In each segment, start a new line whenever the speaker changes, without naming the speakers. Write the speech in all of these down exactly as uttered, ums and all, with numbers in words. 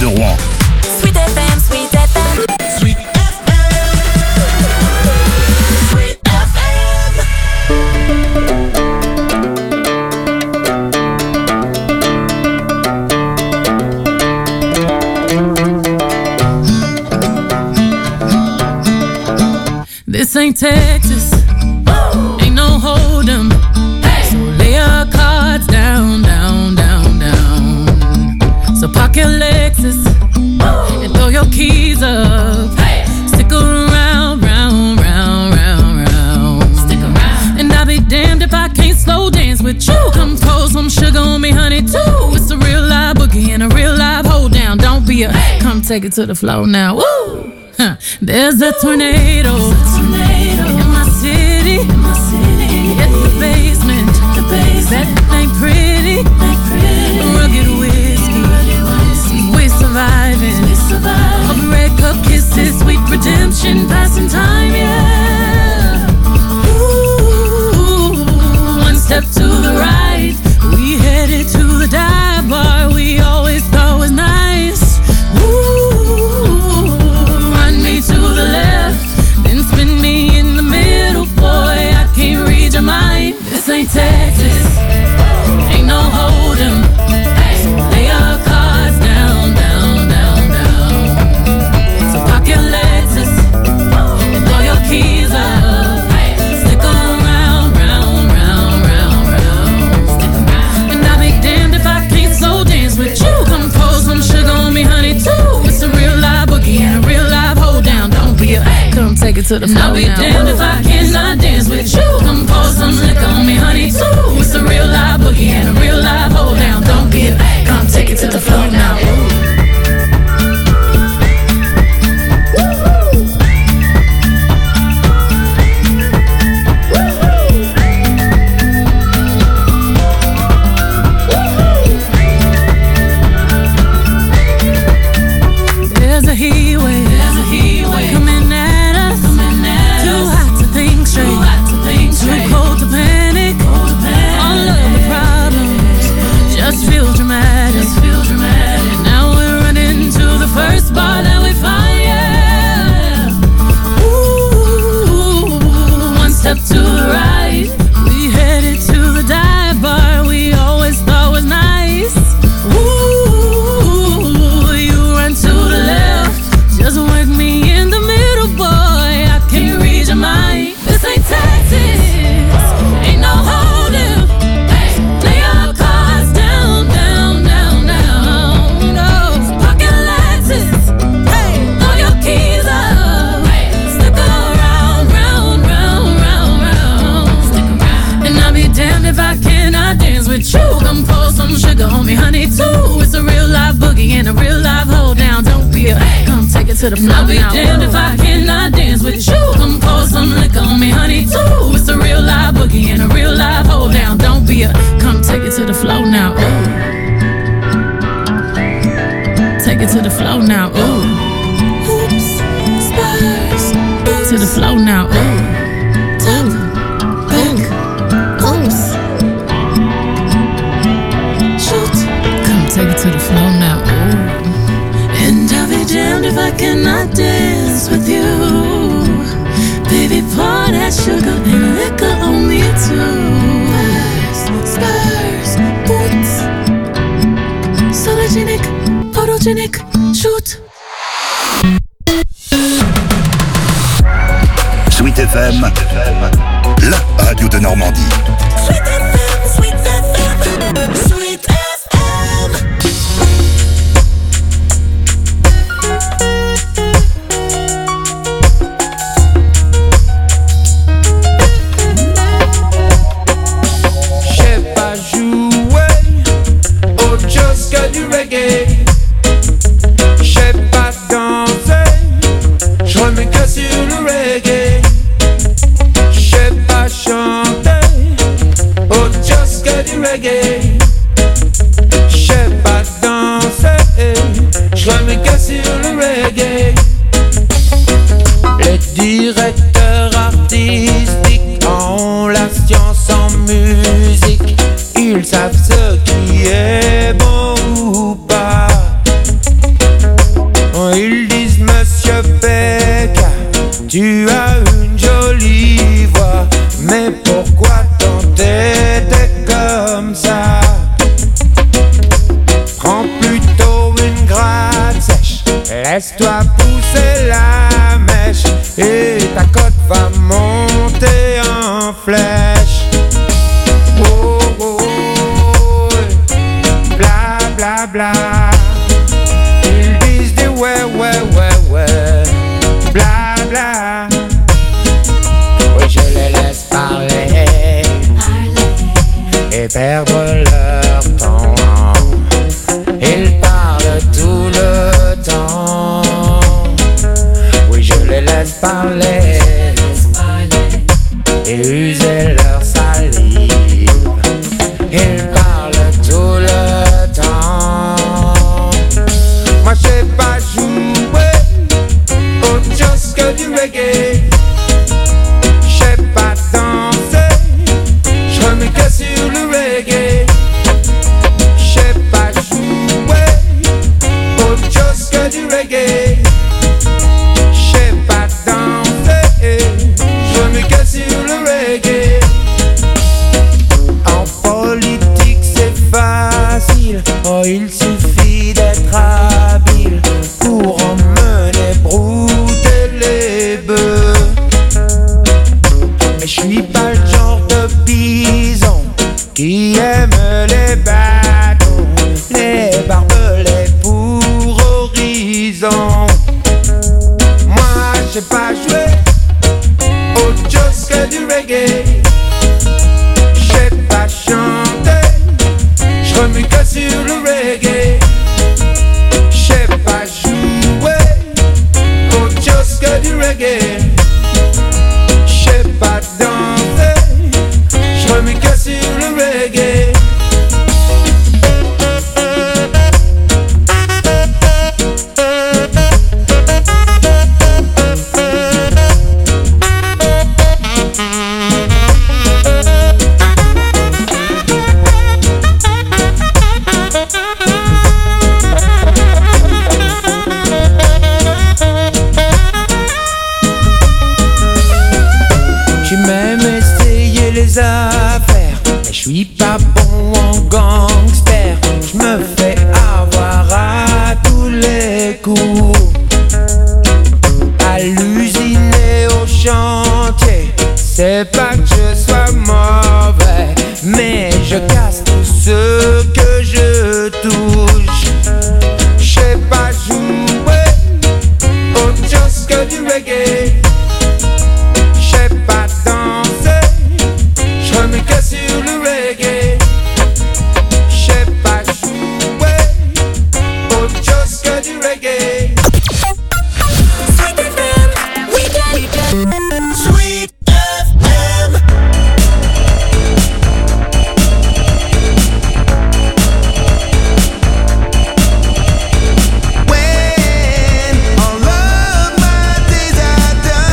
de Rouen.
Sweet F M, Sweet F M. Sweet F M. Sweet F
M. This ain't Texas. Ain't no hold 'em. So lay your cards down, down, down, down. So park your Lexus and throw your keys up. Stick around, round, round, round, round. Stick around. And I'll be damned if I can't slow dance with you. Come pour some sugar on me, honey, too. It's a real live boogie and a real live hold down. Don't be a come take it to the floor now. Woo! Huh. There's a tornado, There's a tornado in my city. In my city. It's the basement. The basement. That ain't pretty. Ain't pretty. Rugged whiskey. Rugged whiskey. We surviving. We surviving. All the red cup kisses, sweet redemption, passing time, yeah. Ooh, one step to the right, we headed to the dive bar we always thought was nice. Ooh, run me to the left, then spin me in the middle, boy. I can't read your mind. This ain't Texas, ain't no hold 'em. So lay your cards down, down, down, down. So park your Lexus and throw your keys up. Stick around, round, round, round, round. And I'll be damned if I can't slow dance with you. Come pour some sugar on me, honey, too. It's a real live boogie and a real live hold down. Don't be a come take it to the floor. I'll be damned if I cannot dance with you. Come pour some liquor on me, honey, too. It's a real live boogie and a real live hold down. Don't be a come take it to the floor now. There's a heat wave, There's a heat wave coming at us. Coming at Too us. hot to think straight, Too, hot to think straight. Too cold to panic. Cold to panic. All of the problems just feel dramatic. Just feel dramatic. Now we're running to the first bar that we find. Yeah. Ooh, one step to the right, we headed to the dive bar we always thought was nice. Ooh, you run to the left, just work me in the middle, boy. I can't read your mind. This ain't Texas, ain't no holding. Lay your cards down, down, down, down. No, pocket Lexus, throw your keys up. Stick around, round, round, round, round. And I'll be damned if I cannot dance with you. Come pour some sugar on me, honey, too. It's a real live boogie and a real live hold down. Don't be a come take it to the floor. I'll be damned if I cannot dance with you. Come pour some liquor on me, honey, too. It's a real live boogie and a real live hold down. Don't be a come take it to the floor now. Ooh. Take it to the floor now. Ooh. Oops, spurs. To the floor now. Ooh. Top, back, oops. Shoot. Come take it to the floor now. Ooh. And I'll be damned if I cannot dance with you. Baby, pour that sugar and liquor on me too. Spurs, spurs, boots. Sologenic, photogenic, shoot.
Sweet F M, la radio de Normandie.
Sweet F M, Sweet F M, Sweet F M.
J'sais pas jouer au jusqu'à du reggae. J'sais pas danser, j'remets que sur le reggae. J'sais pas chanter au jusqu'à du reggae. J'sais pas danser, j'remets que sur le reggae. Les directeurs artistiques ont la science en musique. Ils savent ce qui est beau ou pas. Laisse-toi pousser la mèche et ta cote va monter en flèche. Oh, oh, oh, bla bla bla. Ils disent des ouais, ouais, ouais, ouais, bla bla. Oui, je les laisse parler et perdre leur temps. Ils parlent tout le temps. Oui, je les laisse parler et user leur salive. Ils parlent tout le temps. Moi, je sais pas jouer autre chose que du reggae. Je sais pas danser, je remets que sur le reggae. Je sais pas jouer autre chose que du reggae. Je sais pas danser, je remets que sur le reggae. En politique c'est facile, oh il suffit d'être habile pour emmener brouter les bœufs. Mais je suis pas le genre de bison qui aime les bateaux, les barbelés pour horizon. Moi je sais pas jouer autre chose que du reggae. Je sais pas chanter, je remue que sur le reggae. Je sais pas jouer autre chose que du reggae. Je sais pas danser, je remue que sur le reggae. J'ai même essayé les affaires, mais je suis pas bon en gangster. Je me fais avoir à tous les coups. À l'usine et au chantier, c'est pas que je sois mauvais, mais je casse tout ce que je touche. Je sais pas jouer autre chose que du reggae. Je sais pas danser, je remets que sur le reggae. Je sais pas jouer autre chose que du reggae.
Sweet F M, weekend. Sweet F M.
When all of my days are done,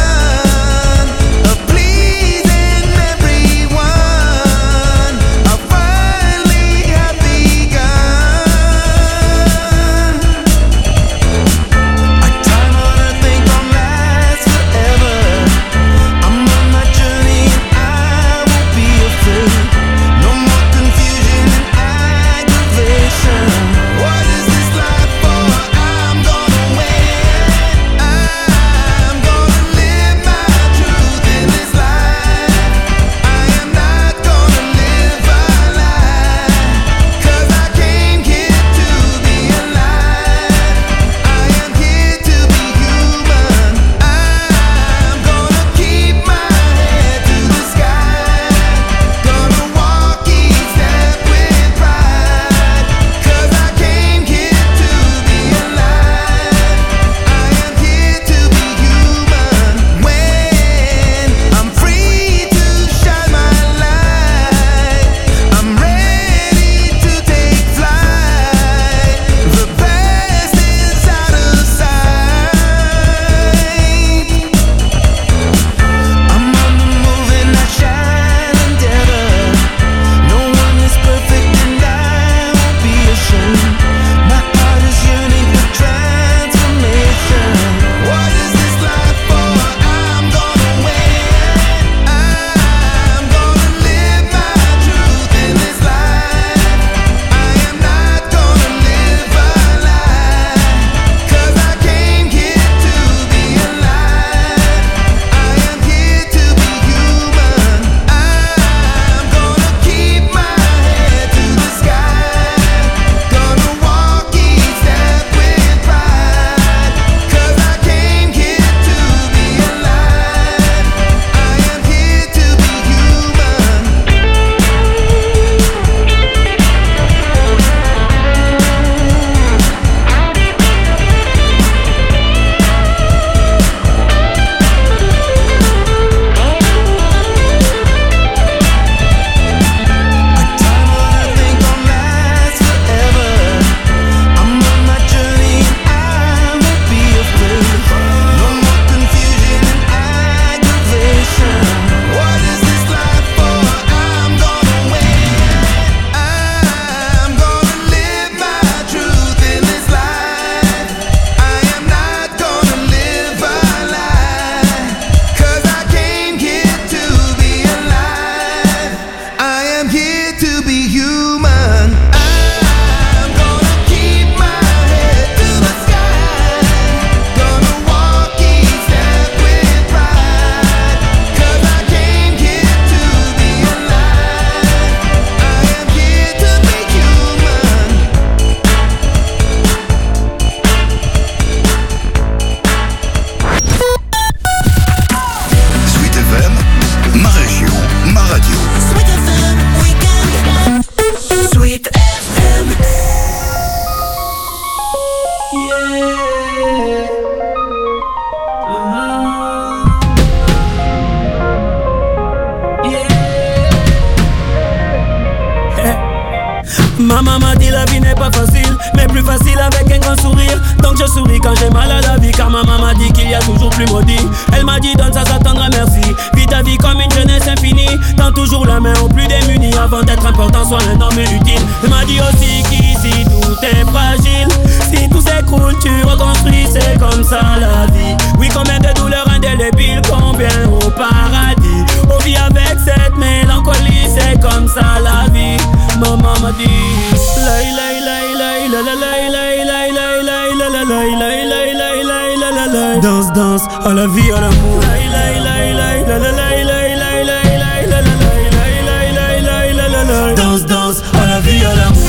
Maman m'a dit la vie n'est pas facile, mais plus facile avec un grand sourire. Donc je souris quand j'ai mal à la vie, car maman m'a dit qu'il y a toujours plus maudit. Elle m'a dit donne ça, ça t'attendra, merci. Vis ta vie comme une jeunesse infinie. Tends toujours la main aux plus démunis, avant d'être important, sois un homme utile. Elle m'a dit aussi qu'ici tout est fragile. Si tout s'écroule, tu reconstruis, c'est comme ça la vie. Oui, combien de douleurs indélébiles, combien au paradis. On vit avec cette mélancolie, c'est comme ça la vie. Maman m'a dit la la la la la la la la la la la la la la la. Danse, danse, à la vie, à l'amour. La la la la la la la la la la la la. Danse, danse, à la vie, à l'amour.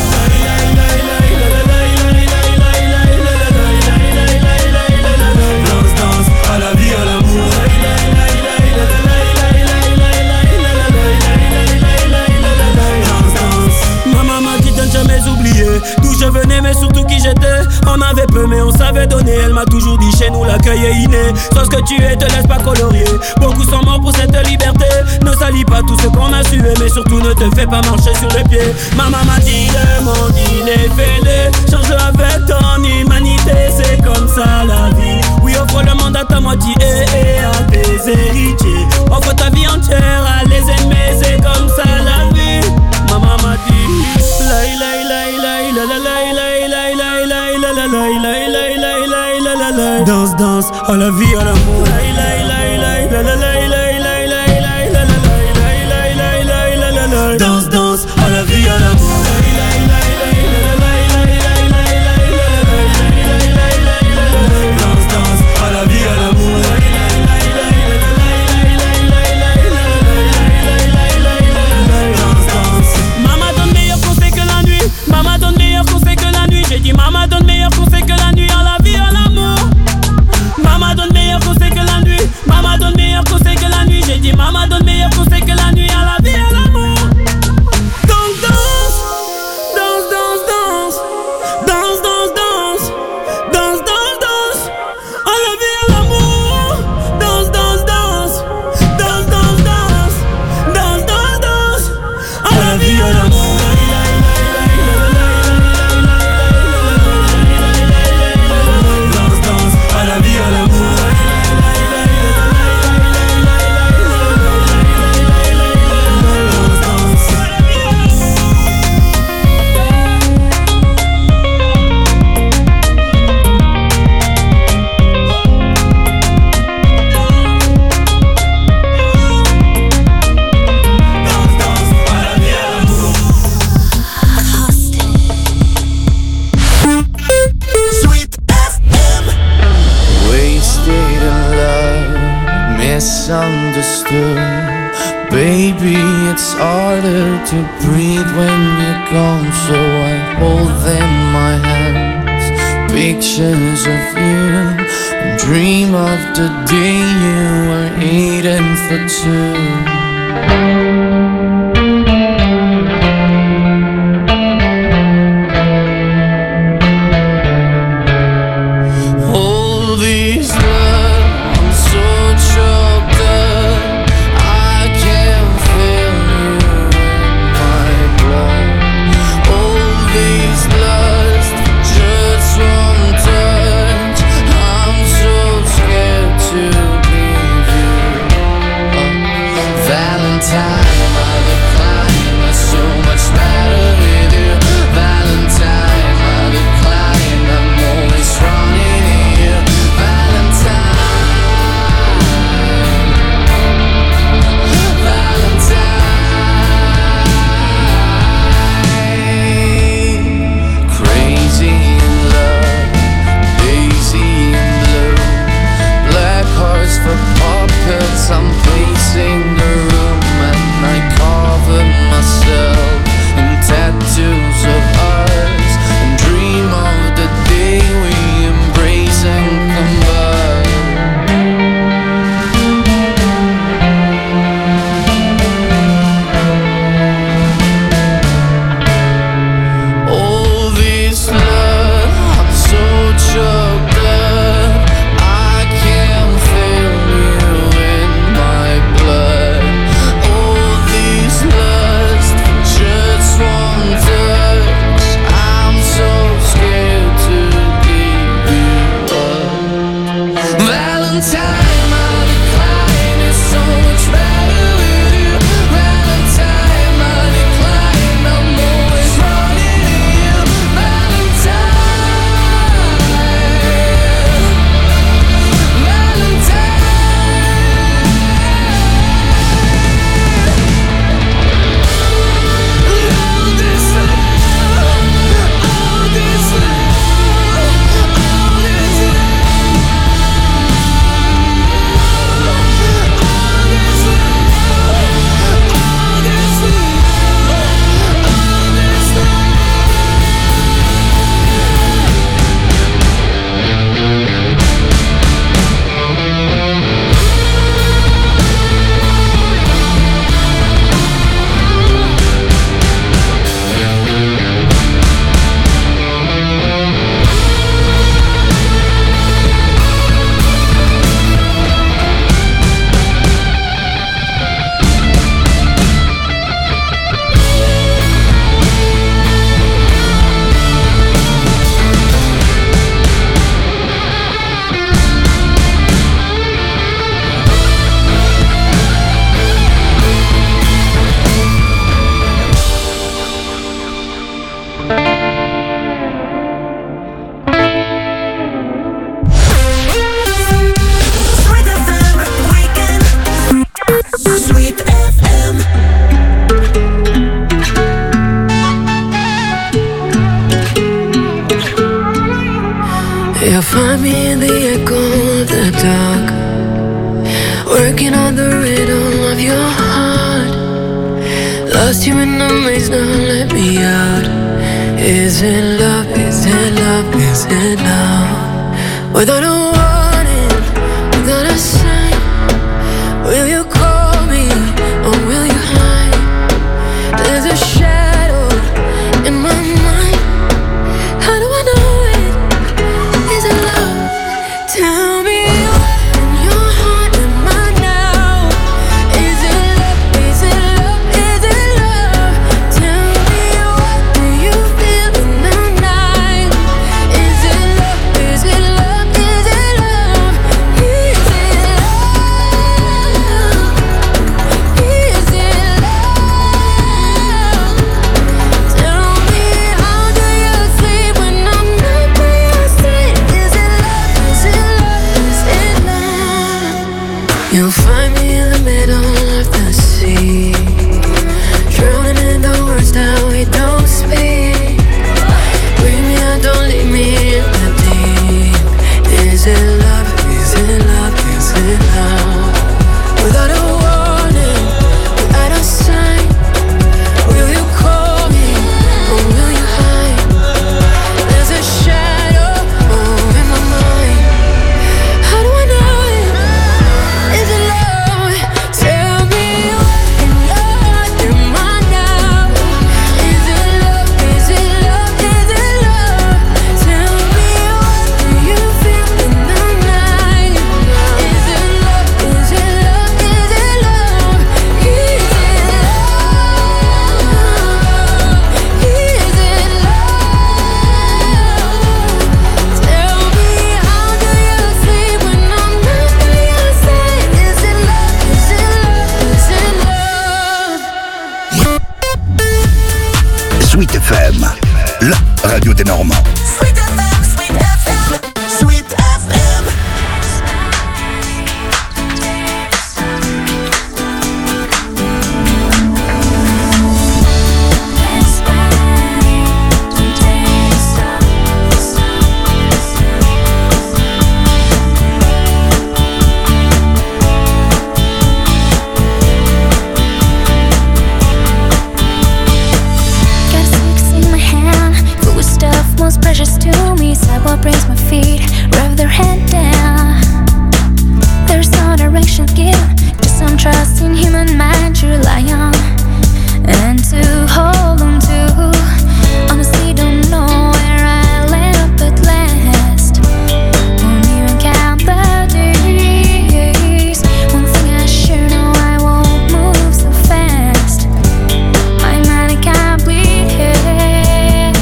Danse, danse, à la vie, à l'amour. Maman m'a dit de ne jamais oublier d'où je venais, mais surtout qui j'étais. On avait peu mais on savait donner. Elle m'a toujours dit chez nous l'accueil est inné. Sois ce que tu es, te laisse pas colorier. Beaucoup sont morts pour cette liberté. Ne salis pas tout ce qu'on a sué, mais surtout ne te fais pas marcher sur les pieds. Maman m'a dit le monde il est fêlé. Change avec ton humanité, c'est comme ça la vie. Oui, offre le monde à ta moitié et à tes héritiers. Offre ta vie entière à les aimer, c'est comme ça la vie. Maman m'a dit la la la la la la la la la la la la la la la. Danse, danse, à la vie, à l'amour. La la la la la la la la la la la la. Danse, danse, à la vie, à l'amour. Danse, danse, à la vie, à l'amour. Maman donne meilleur conseil que la nuit. Maman donne meilleur conseil que la nuit. J'ai dit maman donne meilleur conseil que la nuit. À la vie, à l'amour. Maman donne meilleur conseil que la nuit. Maman donne meilleur conseil que la nuit. J'ai dit maman donne meilleur conseil que la nuit. À la vie, à l'amour. Donc danse, danse, danse, danse. Danse, danse, danse. Danse, danse, danse. À la vie, à l'amour. Danse, danse, danse. Danse, danse, danse. Danse, danse, danse. À la vie, à l'amour.
Misunderstood. Baby, it's harder to breathe when you're gone, so I hold in my hands pictures of you and dream of the day you were eating for two. I'm pacing the room at night.
find me in the echo of the dark, working on the rhythm of your heart. Lost you in the maze, now let me out. Is it love, is it love, is it love? Without a warning, without a sign, will you call me or will you hide? There's a shadow in my mind. How do I know it? Is it love? Tell me what in your heart am I now? Is it love? Is it love? Is it love? Tell me what do you feel in the night? Is it love? Is it love? Is it love? Is it love? Is it love? Tell me how do you sleep when I'm not by your side? Is it love? Is it love? Is it love? You'll find me in the middle of the sea, drowning in the words that we don't speak. Bring me out, don't leave me in the deep. Is it love? Is it love? Is it love? Without a warning, without a sign, will you call me or will you hide? There's a shadow oh, in my mind. How do I know it? Is it love? Tell me what in your heart am I now? Is it love? Is it love? Is it love? Tell me what do you feel in the night? Is it love? Is it love? Is it love? Is it love? Is it love? Tell me how do you sleep when I'm not by your side? Is it love? Is it love? Is it love?
Sweet F M, la radio des Normands.
Sweet F M, Sweet F M, Sweet F M.
Got six in my hand, full of stuff most precious to me. Sidewalk brings my feet, rev their head down. There's no direction given, just some trust in human mind to rely on and to hold on to. Honestly, don't know where I land up at last. Won't even count the days. One thing I sure know, I won't move so fast. My mind it can't bleed haze.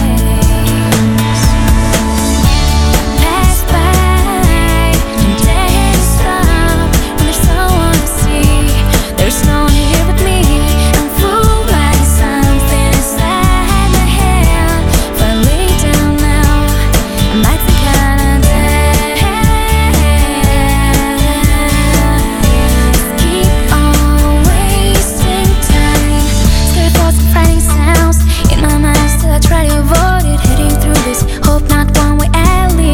Pass by and days stop when there's someone to see. There's no one here but me. I'm fooled by something inside my head. If I lay down now, I might think kinda dead. Keep on wasting time. Scary thoughts and frightening sounds in my mind, still I try to avoid it. Heading through this hope not one-way alley.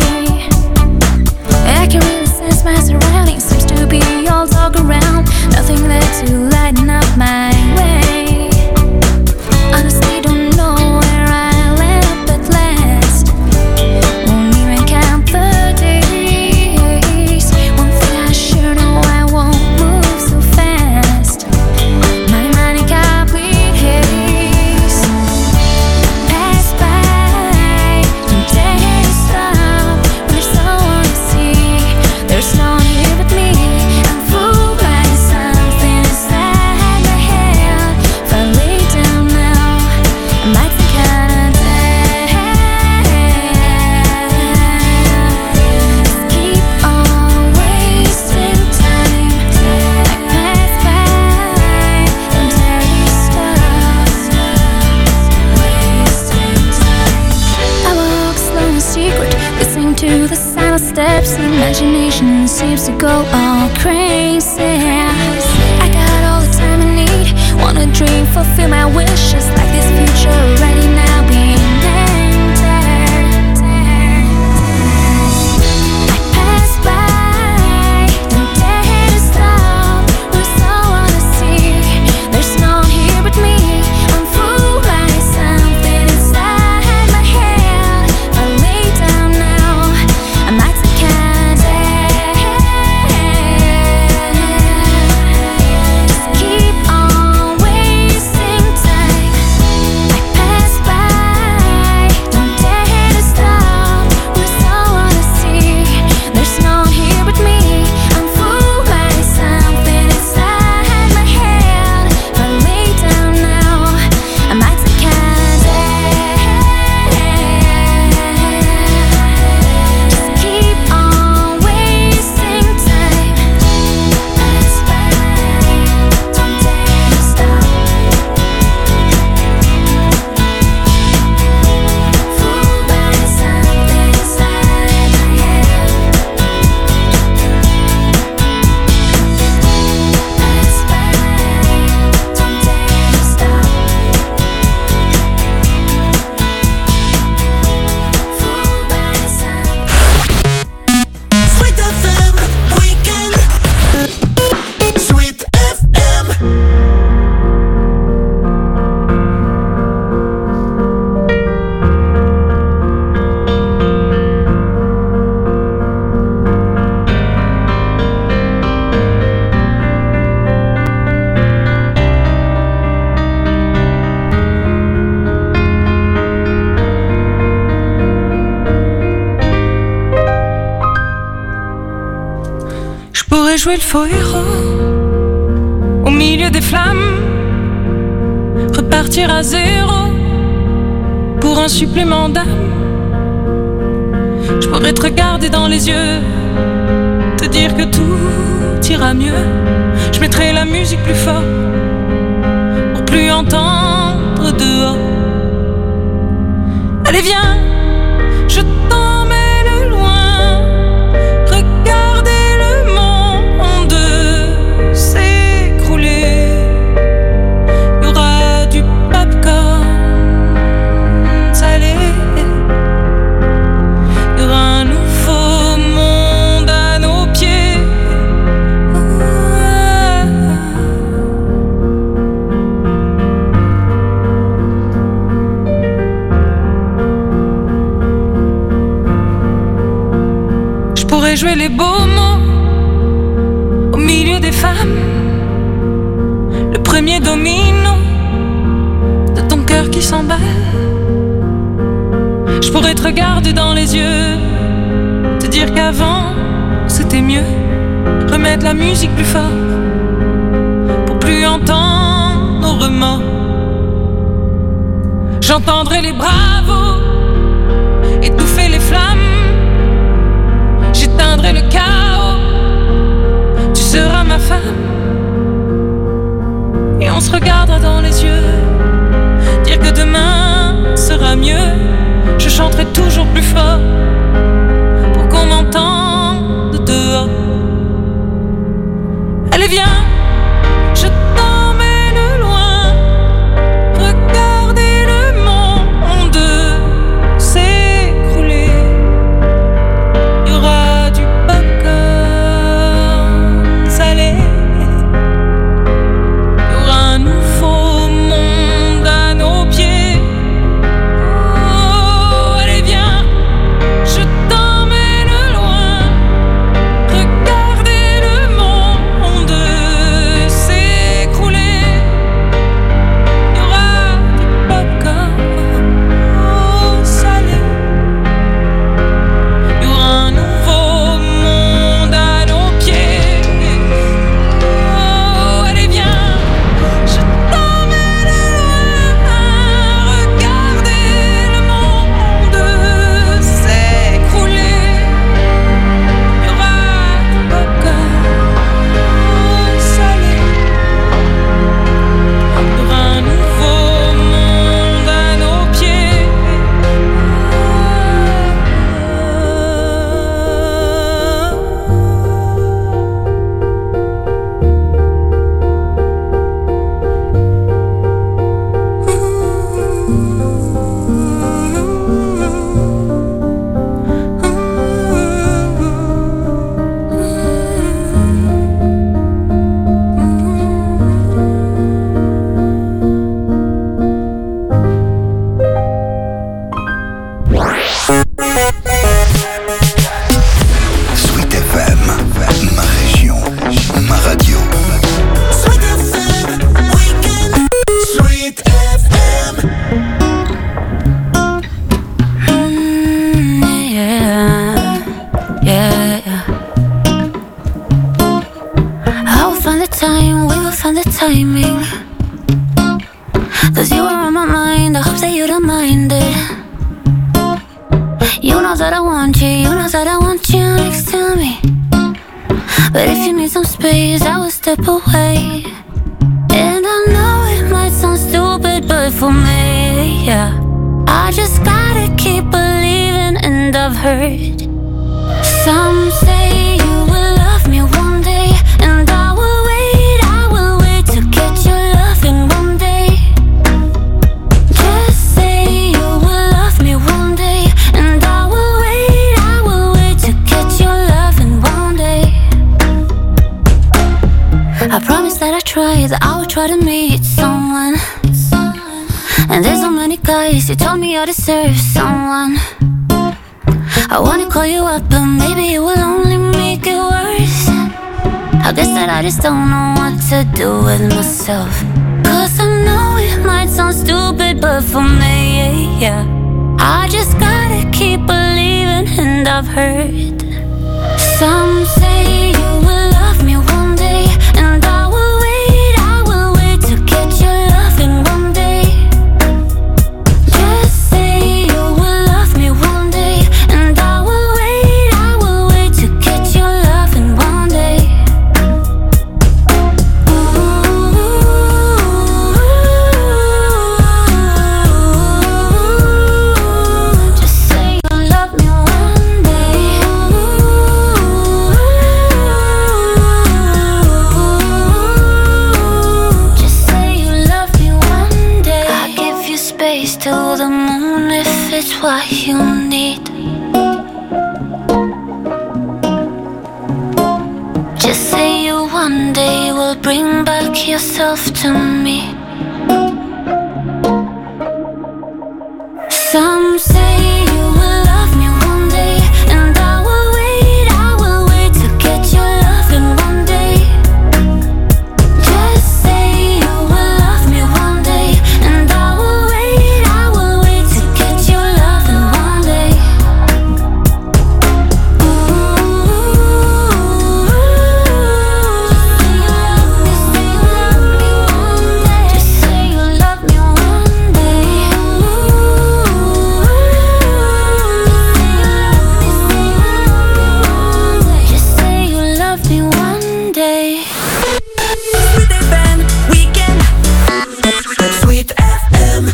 I can really sense my surroundings. Seems to be all talk around. Nothing there to lighten up my way. Honestly, don't know where I'll end up at last. Won't even count the days. One thing I sure know, I won't move so fast. My mind it can't bleed haze. Pass by and days stop when there's someone to see. There's no one here but me. I'm fooled by something inside my head. If I lay down now, I might think kinda dead. Keep on wasting time. I pass by and days stop. Wasting time. I walk slow in secret, listening to the silent steps. Imagination seems to go all crazy. I got all the time I need. Wanna dream, fulfill my wishes, like this future already now being entered. I
jouer le faux héros au milieu des flammes, repartir à zéro pour un supplément d'âme. Je pourrais te regarder dans les yeux, te dire que tout ira mieux. Je mettrai la musique plus fort pour plus entendre dehors. Allez viens, je t'emmène loin, regarder le monde s'écrouler. Il y aura du popcorn salé, il y aura un nouveau monde à nos pieds. Je pourrais jouer les beaux mots au milieu des femmes, le premier domino de ton cœur qui s'emballe. Je pourrais te regarder dans les yeux, te dire qu'avant c'était mieux, remettre la musique plus fort pour plus entendre nos remords. J'entendrai les bravos étouffer les flammes, j'éteindrai le chaos, tu seras ma femme. Et on se regardera dans les yeux, dire que demain sera mieux. Je chanterai toujours plus fort pour qu'on m'entende dehors. Allez viens, je t'emmène loin, regarder le monde s'écrouler. Il y aura du popcorn salé, il y aura un nouveau monde à nos pieds. Oh, allez viens, je t'emmène loin, regarder le monde s'écrouler. Il y aura du popcorn salé, il y aura un nouveau monde à nos pieds. Oh, allez viens, je t'emmène loin, regarder le monde s'écrouler. Il y aura du popcorn salé, il y aura un nouveau monde à nos pieds.
Sweet F M, ma région, ma radio.
Sweet F M, Weekend. Sweet F M.
Yeah, yeah, yeah. I will find the time, we will find the timing. Cause you are on my mind, I hope that you don't mind it. You know that I want you, you know that I want you next to me. But if you need some space, I will step away. And I know it might sound stupid, but for me, yeah, I just gotta keep believing. And I've heard some say you will love me one day, and I will wait, I will wait to get your loving one day. Just say you will love me one day, and I will wait, I will wait to get your loving one day. I promise that I try, that I will try to meet someone. And there's so many guys, you told me I deserve someone. I wanna call you up, but maybe it will only make it worse. I guess that I just don't know what to do with myself. Cause I know it might sound stupid, but for me, yeah, I just gotta keep believing. And I've heard some say you will love me it's what you need. Just say you one day will bring back yourself to me. Some say you will love me one day, and I will wait, I will wait to get your love in one day. Just say you will love me one day, and I will wait, I will wait to get your love in one day. Just say you love me one day. Just say you love me one day.
Sweet F M, weekend. Sweet F M.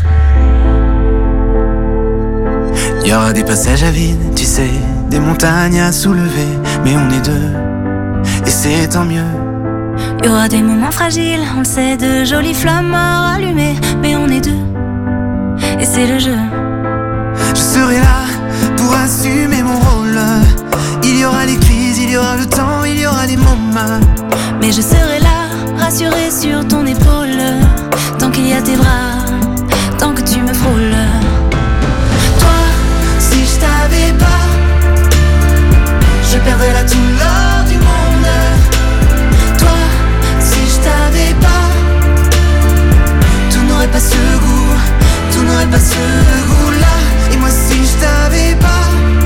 Y aura des passages à vide, tu sais, des montagnes à soulever, mais on est deux, et c'est tant mieux.
Y aura des moments fragiles, on le sait, de jolies flammes à rallumer, mais on est deux, et c'est le jeu.
Je serai là pour assumer mon rôle. Il y aura les crises, il y aura le temps, il y aura les moments.
Mais je serai là, rassurée sur ton épaule, tant qu'il y a tes bras, tant que tu me frôles.
Toi, si je t'avais pas, je perdrais là tout l'or du monde. Toi, si je t'avais pas, tout n'aurait pas ce goût, tout n'aurait pas ce goût-là. Et moi, si je t'avais pas,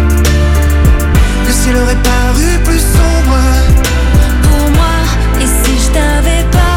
le ciel aurait paru plus sombre.
Pour moi, et si je t'avais pas,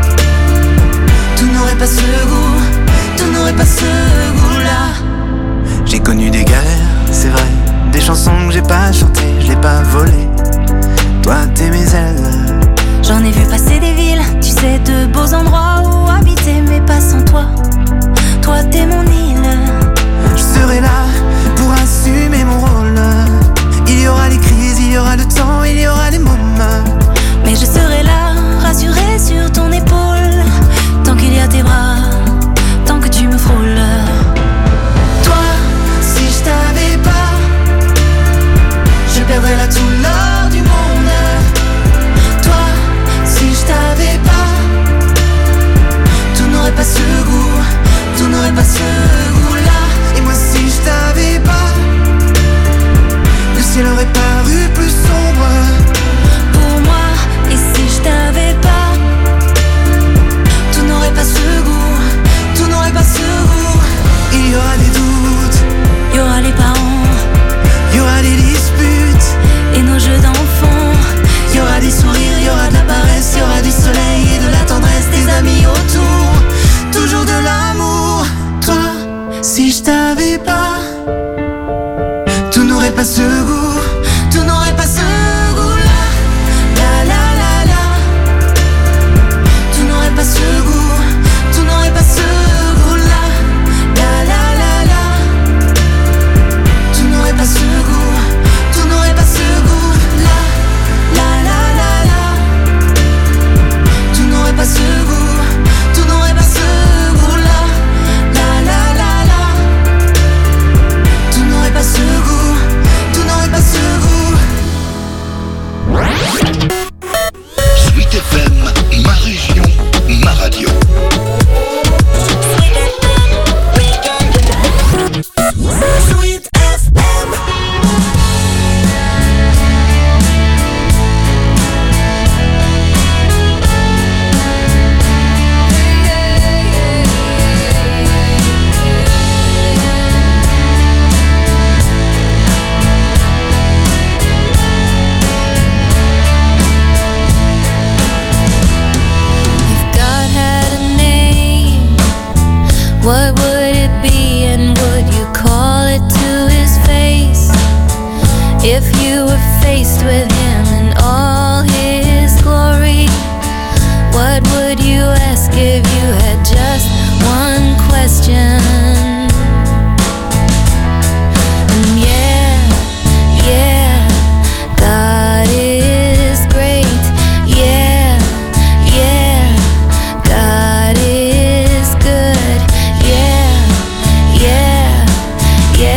Tout n'aurait pas ce goût, tout n'aurait pas ce goût-là. J'ai connu des galères, c'est vrai, des chansons que j'ai pas chantées, je l'ai pas volé. Toi, t'es mes ailes.
j'en ai vu passer des villes, tu sais, de beaux endroits où habiter, mais pas sans toi. Toi, t'es mon île.
Je serai là pour assumer mon rôle. Il y aura les crises, il y aura le temps, il y aura les moments.
Mais je serai là, rassurée sur ton épaule, tant qu'il y a tes bras, tant que tu me frôles.
Toi, si je t'avais pas, je perdrais là tout l'or du monde. Toi, si je t'avais pas, tout n'aurait pas ce goût, tout n'aurait pas ce goût-là. Et moi, si je t'avais pas, le ciel aurait paru plus sombre.
Pour moi, et si je t'avais pas,
Tout n'aurait pas ce goût, tout n'aurait pas ce goût. Il y aura des doutes,
y aura les parents
il y aura des disputes,
et nos jeux d'enfants.
il y aura des sourires, il y aura de la paresse, il y aura du soleil et de la tendresse, des amis autour, toujours de l'amour. Toi, si je t'avais pas, tout n'aurait pas ce goût, tout n'aurait pas ce goût-là. La la la la, tout n'aurait pas ce goût, tout n'aurait pas ce goût-là. La la la la, tout n'aurait pas ce goût, tout n'aurait pas ce goût-là. La la la la, tout n'aurait pas ce goût, tout n'aurait pas ce goût-là. La la la la, tout n'aurait pas ce goût, tout n'aurait pas ce goût.
Sweet F M, ma région, ma radio.
Sweet F M.
If God had a name, what would it be, and would you call it to his face? If you were faced with him in all his glory, what would you ask if you had just one question? And yeah, yeah, God is great. Yeah, yeah, God is good. Yeah, yeah, yeah.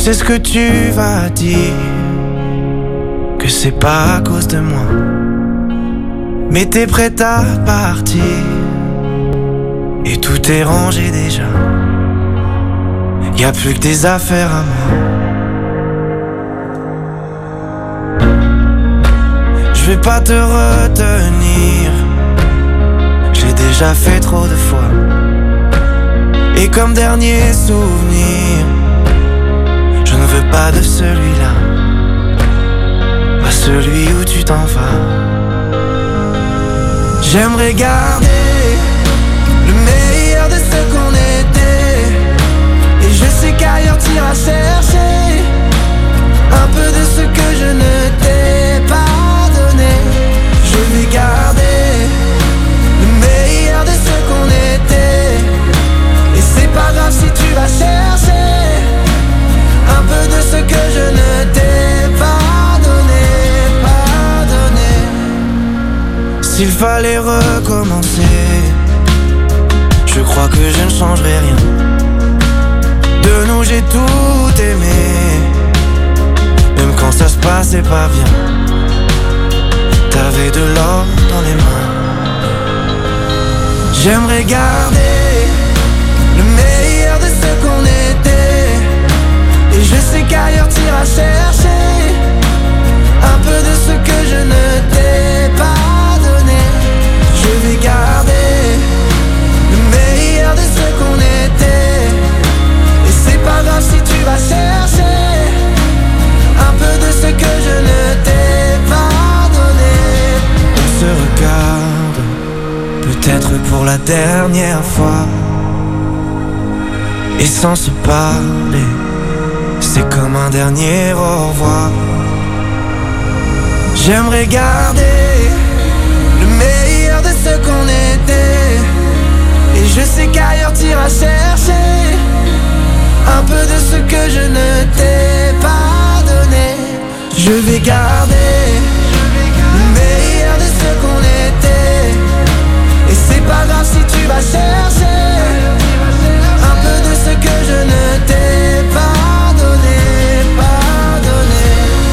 sais ce que tu vas dire, que c'est pas à cause de moi. Mais t'es prête à partir, et tout est rangé déjà. Y'a plus que des affaires à moi. Je vais pas te retenir, j'ai déjà fait trop de fois. Et comme dernier souvenir, je ne veux pas de celui-là, pas celui où tu t'en vas. J'aimerais garder le meilleur de ce qu'on était, et je sais qu'ailleurs t'iras chercher un peu de ce que je ne t'ai pas donné. Je vais garder le meilleur de ce qu'on était, et c'est pas grave si tu vas chercher un peu de ce que je ne t'ai pas donné, pas donné. S'il fallait recommencer, je crois que je ne changerai rien. De nous j'ai tout aimé, même quand ça se passait pas bien. T'avais de l'or dans les mains. J'aimerais garder le meilleur de ce qu'on était, et je sais qu'ailleurs t'iras chercher un peu de ce que je ne t'ai pas donné. Je vais garder le meilleur de ce qu'on était, et c'est pas grave si tu vas chercher un peu de ce que je ne t'ai pas donné. On se regarde, peut-être pour la dernière fois, et sans se parler, c'est comme un dernier au revoir. J'aimerais garder le meilleur de ce qu'on était, et je sais qu'ailleurs t'iras chercher un peu de ce que je ne t'ai pas donné. Je vais garder le meilleur de ce qu'on était, et c'est pas grave si tu vas chercher un peu de ce que je ne t'ai pas donné, pas donné.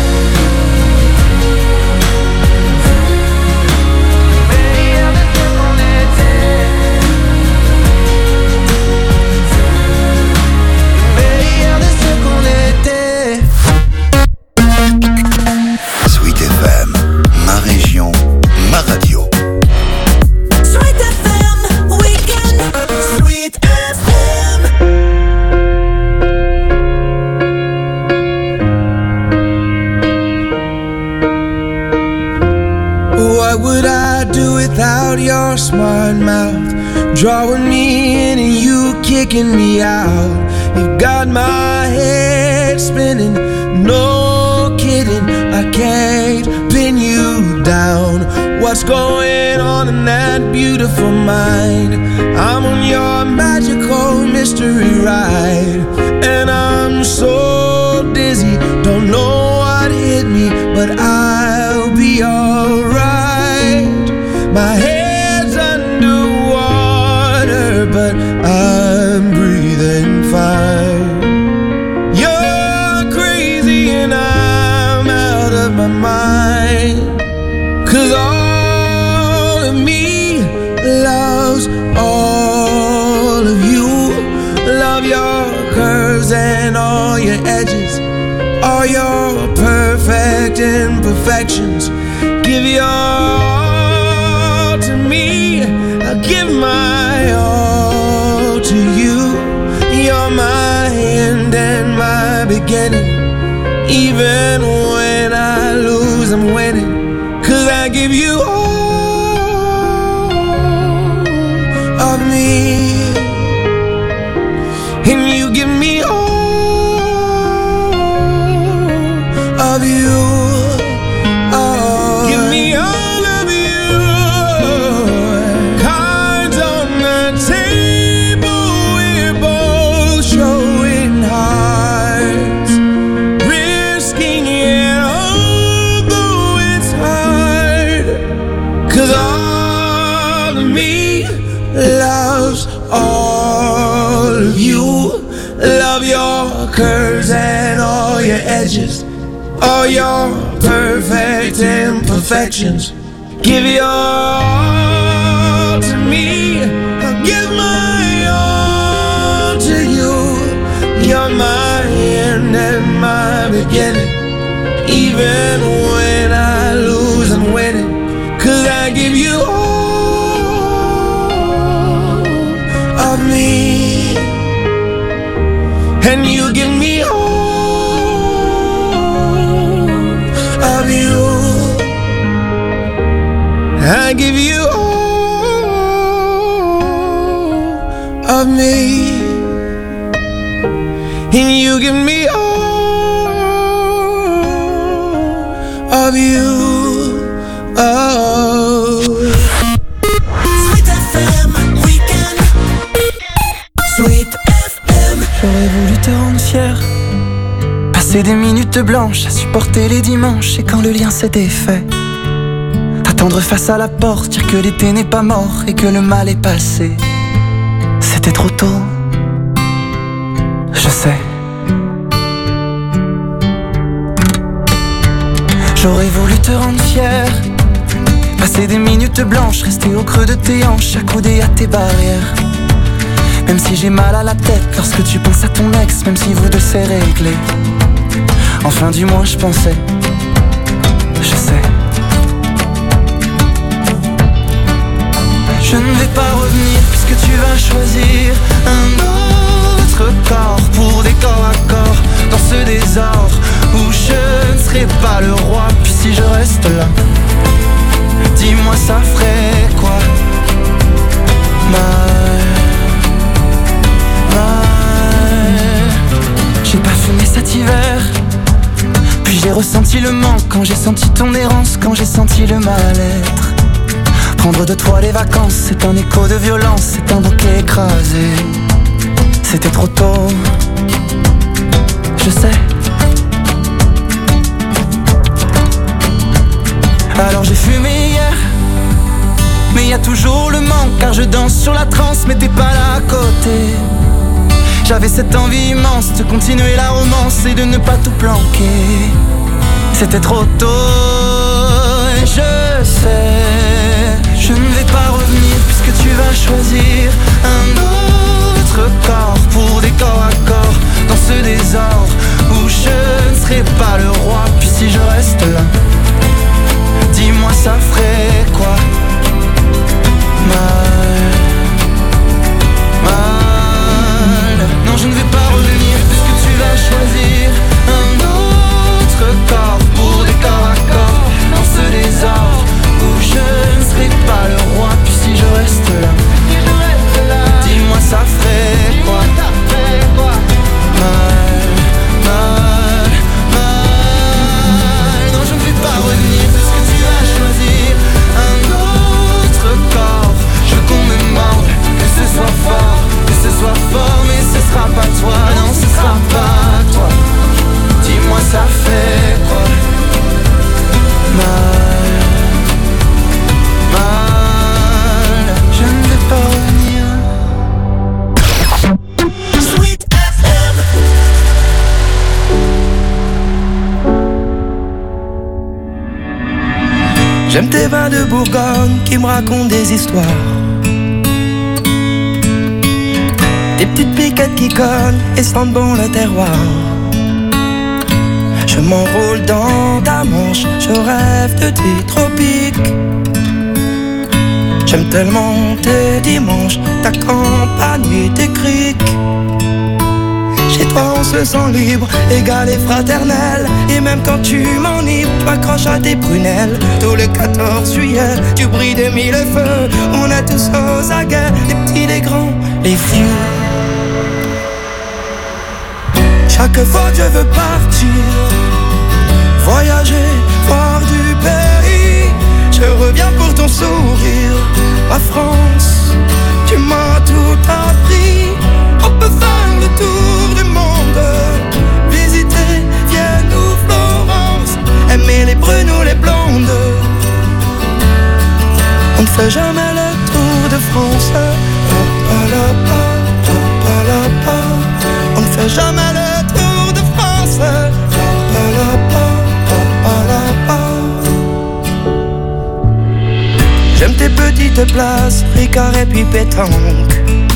Le meilleur de ce qu'on était, le meilleur de ce qu'on était.
Sweet F M, ma région, ma radio.
Sweet F M, weekend. Sweet F M.
What would I do without your smart mouth? Drawing me in and you kicking me out. You've got my head spinning, no kidding. I can't pin you down. What's going on in that beautiful mind? I'm on your magical mystery ride, and I'm so dizzy, don't know what hit me, but I'll be alright. My head's underwater, but I'm breathing fine. You're crazy and I'm out of my mind, 'cause all of me loves all of you. Love your curves and all your edges, all your perfect imperfections. Give your all to me, I'll give my all to you. You're my end and my beginning. Even when I lose, I'm winning, 'cause I give you all of me, and you give me all of you. Oh, give me all of you. Cards on the table, we're both showing hearts, risking it although it's hard, 'cause all of me loves all of you. Love your curves and all all your perfect imperfections. Give your all to me, I'll give my all to you. You're my end and my beginning. Even when I lose, I'm winning. Cause I give you all of me, and you give me all of you. I give you all of me, and you give me all of you. Oh.
Sweet F M, week-end. Sweet F M.
J'aurais voulu te rendre fier, passer des minutes blanches à supporter les dimanches. Et quand le lien s'est défait, t'attendre face à la porte, dire que l'été n'est pas mort et que le mal est passé. C'était trop tôt, je sais. J'aurais voulu te rendre fier, passer des minutes blanches, rester au creux de tes hanches, accoudé à tes barrières. Même si j'ai mal à la tête lorsque tu penses à ton ex, même si vous deux c'est réglé. Enfin du moins je pensais, je sais. Je ne vais pas revenir puisque tu vas choisir un autre corps pour des corps à corps dans ce désordre où je ne serai pas le roi. Puis si je reste là, dis-moi ça ferait quoi? Mal, mal. J'ai pas fumé cet hiver, puis j'ai ressenti le manque quand j'ai senti ton errance, quand j'ai senti le mal-être. Prendre de toi les vacances, c'est un écho de violence, c'est un bouquet écrasé. C'était trop tôt, je sais. Alors j'ai fumé hier, mais y a toujours le manque, car je danse sur la transe, mais t'es pas là à côté. J'avais cette envie immense de continuer la romance et de ne pas tout planquer. C'était trop tôt, et je sais. Je ne vais pas revenir puisque tu vas choisir un autre corps pour des corps à corps dans ce désordre où je ne serai pas le roi. Puis si je reste là, dis-moi ça ferait quoi? Mal, mal. Non, je ne vais pas revenir puisque tu vas choisir un autre corps pour des corps à corps dans ce désordre où je ne serai pas le roi. Puis si je reste là, dis-moi ça ferait quoi? Mal, mal, mal. Non, je ne vais pas revenir parce que tu vas choisir un autre corps. Je veux qu'on me morde, que ce soit fort, que ce soit fort, mais ce sera pas toi, non ce sera pas toi. Dis-moi ça fait quoi? Mal, mal, je ne vais pas revenir.
Sweet F M.
J'aime tes vins de Bourgogne qui me racontent des histoires, des petites piquettes qui cognent et sentent bon le terroir. Je m'enroule dans ta manche, je rêve de tes tropiques. J'aime tellement tes dimanches, ta campagne et tes criques. Chez toi on se sent libre, égal et fraternel. Et même quand tu m'enivres, tu accroches à tes prunelles. Tout le quatorze juillet, tu brilles des mille feux. On est tous aux aguets, les petits, les grands, les vieux. Chaque fois que je veux partir, voyager, voir du pays, je reviens pour ton sourire. Ma France, tu m'as tout appris. On peut faire le tour du monde, visiter Vienne ou Florence, aimer les brunes ou les blondes. On ne fait jamais le tour de France. Pa, pa, la, pa, pa, pa, la, pa. On ne fait jamais le tour de France. Pa, pa, la, pa, petite place, Ricard et puis pétanque.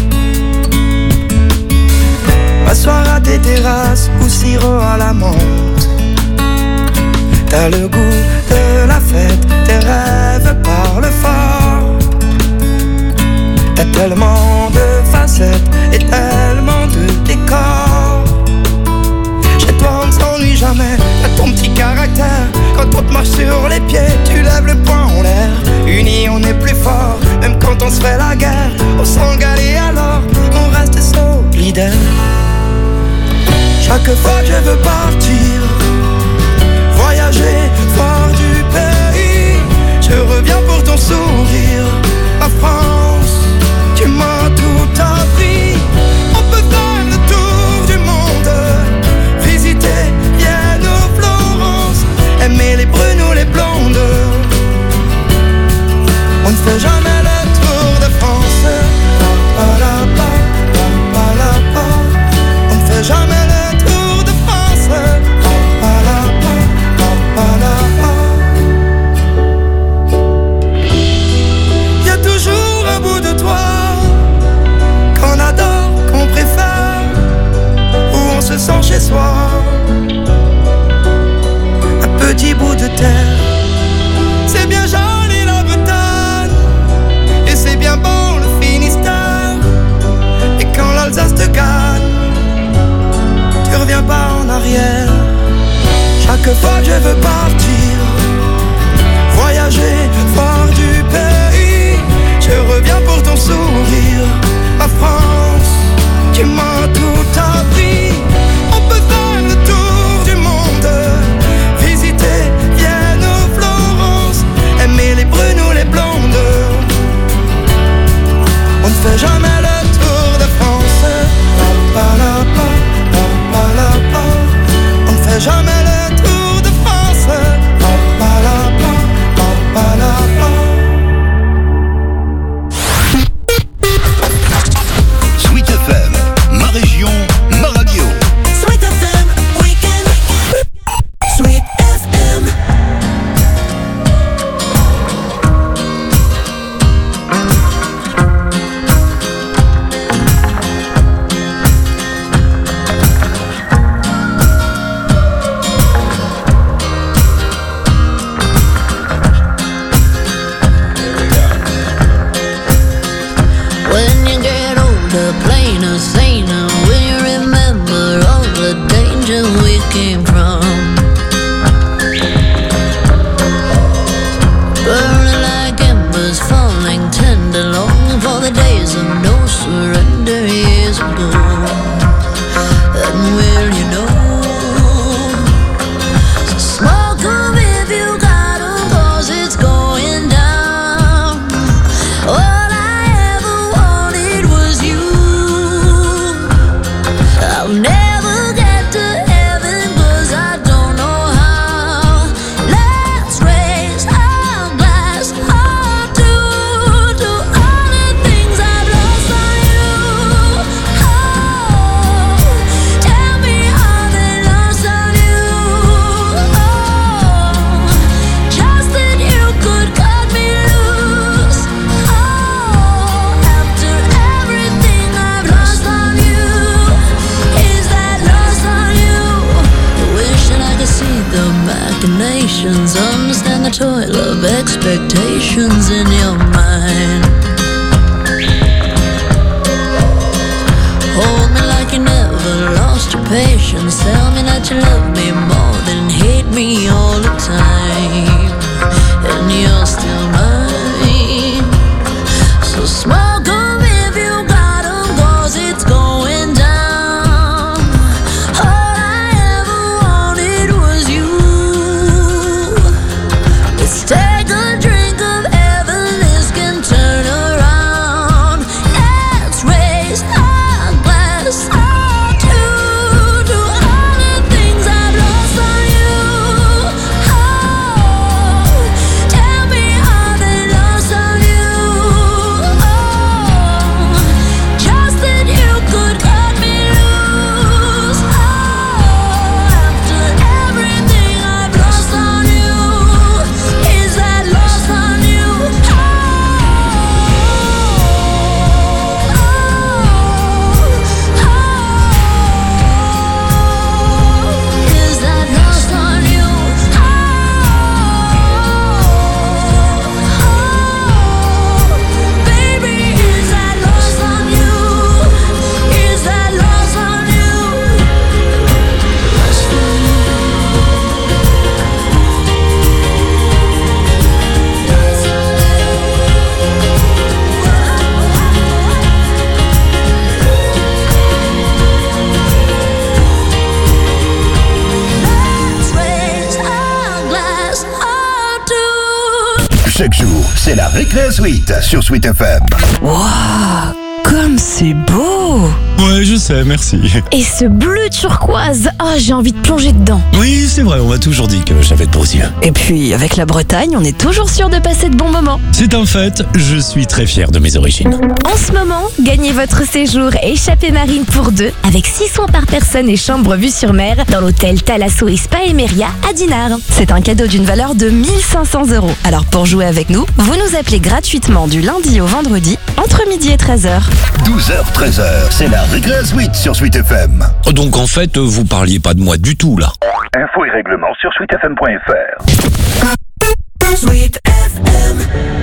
M'asseoir à tes terrasses ou sirop à la menthe. T'as le goût de la fête, tes rêves parlent fort. T'as tellement de facettes et tellement de décors. Chez toi on ne s'ennuie jamais, t'as ton petit caractère. Quand on te marche sur les pieds, tu lèves le poing en l'air. Unis on est plus fort, même quand on se fait la guerre. On s'engale et alors, on reste solidaire. Chaque fois que je veux partir, voyager, voir du pays, je reviens pour ton sourire. Ma France, tu m'as tout appris. On peut faire le tour du monde, visiter Vienne ou Florence, aimer les brunes ou les blondes. On ne fait jamais le tour de France. Pa, pa, la, pa, pa, pa, la, pa. On ne fait jamais le tour de France. Pa, pa, la, pa, pa, pa, la, pa. Y'a toujours un bout de toi qu'on adore, qu'on préfère, où on se sent chez soi. Un petit bout de terre, c'est bien joli la Bretagne, et c'est bien bon le Finistère. Et quand l'Alsace te gagne, tu reviens pas en arrière. Chaque fois que je veux partir, voyager, voir du pays, je reviens pour ton sourire. Ma France, tu m'as tout appris. On peut faire le tour du monde, visiter Vienne ou Florence, aimer les brunes ou les blondes. On ne fait jamais le tour de France. Pa, pa, la, pa, pa, pa, la, pa. On ne fait jamais le tour de France. Pa, pa, la, pa, pa, pa, la, pa.
Sweet F M, ma région, ma radio.
Sweet F M Weekend. Sweet F M.
When you get older, plainer, saner, will you remember all the danger we came from? Burning like embers, falling tender, longing for the days of no surrender years ago. And will you know? So smoke 'em if you got 'em, 'cause it's going down. All I ever wanted was you. I'll never get to heaven 'cause I don't know how. Let's raise our glass all to, to all the things I've lost on you. Oh, tell me how they lost on you. Oh, just that you could cut me loose. Oh, after everything I've lost on you, is that lost on you? Wishing I could see the machinations, understand the toil of expectations in your mind. Hold me like you never lost your patience. Tell me that you love me more than hate me all the time. And you're still mine. So smoke 'em if you got 'em, 'cause it's going down. All I ever wanted was you. Let's take a drink of heaven, this can turn around. Let's raise our glass all to, to all the things I've lost
Chaque jour, c'est la Récré Suite sur Sweet F M.
Waouh, comme c'est beau!
Ouais, je sais, merci.
Et ce bleu turquoise, ah, j'ai envie de plonger dedans.
Oui, c'est vrai, on m'a toujours dit que j'avais de beaux yeux.
Et puis, avec la Bretagne, on est toujours sûr de passer de bons moments.
C'est un fait, je suis très fier de mes origines.
En ce moment, gagnez votre séjour échappée marine pour deux, avec six soins par personne et chambre vue sur mer, dans l'hôtel Thalasso et Spa Emeria à Dinard. C'est un cadeau d'une valeur de mille cinq cents euros. Alors pour jouer avec nous, vous nous appelez gratuitement du lundi au vendredi, entre midi et treize heures.
douze heures, treize heures, c'est la Récré Suite sur Sweet F M.
Donc en fait, vous parliez pas de moi du tout, là.
Infos et règlements sur sweet f m point f r.
Sweet F M.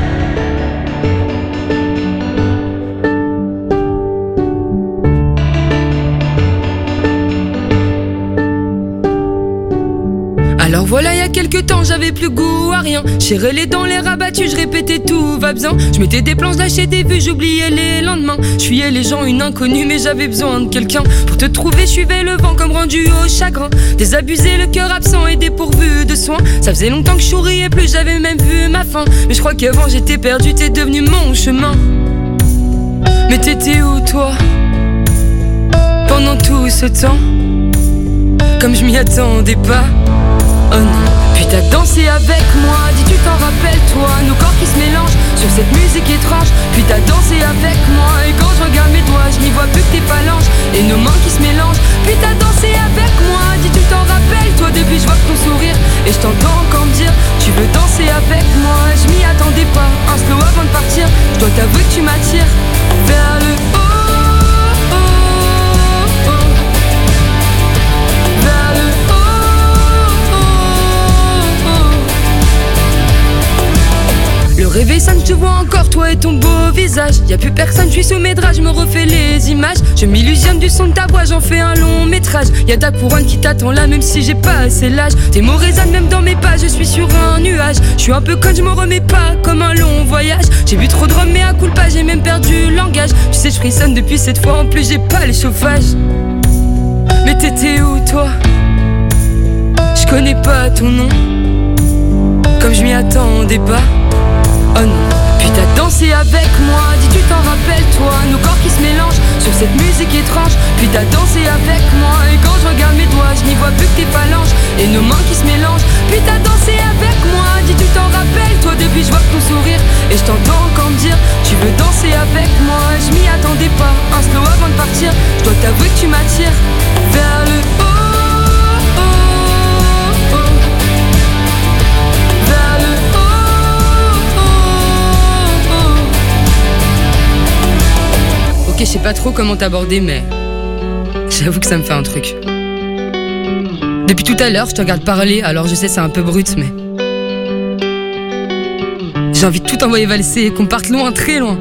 Alors voilà, il y a quelques temps, j'avais plus goût à rien. J'ai relé dans les rabattus, je répétais tout va bien. Je mettais des planches, lâchais des vues, j'oubliais les lendemains. Je fuyais les gens, une inconnue, mais j'avais besoin de quelqu'un. Pour te trouver, je suivais le vent comme rendu au chagrin. Désabusé, le cœur absent et dépourvu de soins. Ça faisait longtemps que je souriais plus, j'avais même vu ma fin. Mais je crois qu'avant j'étais perdu, t'es devenu mon chemin. Mais t'étais où toi, pendant tout ce temps? Comme je m'y attendais pas. Oh non. Puis t'as dansé avec moi, dis tu t'en rappelles toi, nos corps qui se mélangent sur cette musique étrange. Puis t'as dansé avec moi, et quand je regarde mes doigts, je n'y vois plus que tes phalanges et nos mains qui se mélangent. Puis t'as dansé avec moi, dis tu t'en rappelles toi, depuis je vois ton sourire et je t'entends encore me dire tu veux danser avec moi. Je m'y attendais pas, un slow avant de partir. Je dois t'avouer que tu m'attires vers le haut. Le réveil sonne, je te vois encore, toi et ton beau visage. Y'a plus personne, je suis sous mes draps, je me refais les images. Je m'illusionne du son de ta voix, j'en fais un long métrage. Y'a ta couronne qui t'attend là, même si j'ai pas assez l'âge. Tes mots résonnent même dans mes pas, je suis sur un nuage. Je suis un peu conne, je me remets pas comme un long voyage. J'ai bu trop de rhum, mais à coup de pas, j'ai même perdu le langage. Tu sais, je frissonne depuis cette fois, en plus j'ai pas le chauffage. Mais t'étais où toi? Je connais pas ton nom, comme je m'y attendais pas. Oh non. Puis t'as dansé avec moi, dis tu t'en rappelles toi, nos corps qui se mélangent sur cette musique étrange. Puis t'as dansé avec moi, et quand je regarde mes doigts, je n'y vois plus que tes phalanges et nos mains qui se mélangent. Puis t'as dansé avec moi, dis tu t'en rappelles toi, depuis je vois ton sourire et je t'entends encore me dire tu veux danser avec moi. Je m'y attendais pas, un slow avant de partir. Je dois t'avouer que tu m'attires vers le haut. Ok, je sais pas trop comment t'aborder, mais j'avoue que ça me fait un truc. Depuis tout à l'heure, je te regarde parler, alors je sais c'est un peu brut, mais j'ai envie de tout envoyer valser et qu'on parte loin, très loin.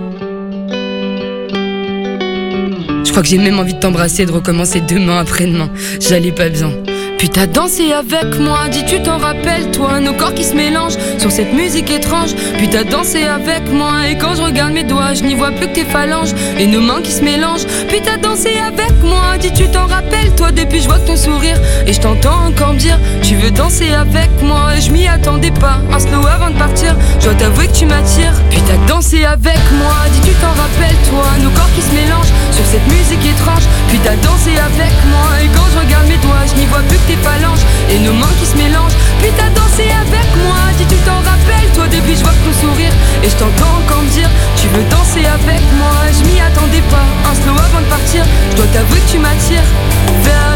Je crois que j'ai même envie de t'embrasser et de recommencer demain après-demain. J'allais pas bien. Puis t'as dansé avec moi, dis tu t'en rappelles toi, nos corps qui se mélangent sur cette musique étrange. Puis t'as dansé avec moi, et quand je regarde mes doigts, je n'y vois plus que tes phalanges et nos mains qui se mélangent. Puis t'as dansé avec moi, dis tu t'en rappelles toi, depuis je vois ton sourire et je t'entends encore me dire tu veux danser avec moi. Et je m'y attendais pas, un slow avant de partir. Je dois t'avouer que tu m'attires. Puis t'as dansé avec moi, dis tu t'en rappelles toi, nos corps qui se mélangent sur cette musique étrange. Puis t'as dansé avec moi, et quand je regarde mes doigts, je n'y vois plus que tes phalanges et nos mains qui se mélangent. Puis t'as dansé avec moi, dis tu t'en rappelles toi, depuis je vois ton sourire et je t'entends encore me dire tu veux danser avec moi. Je m'y attendais pas, un slow avant de partir. Je dois t'avouer que tu m'attires vers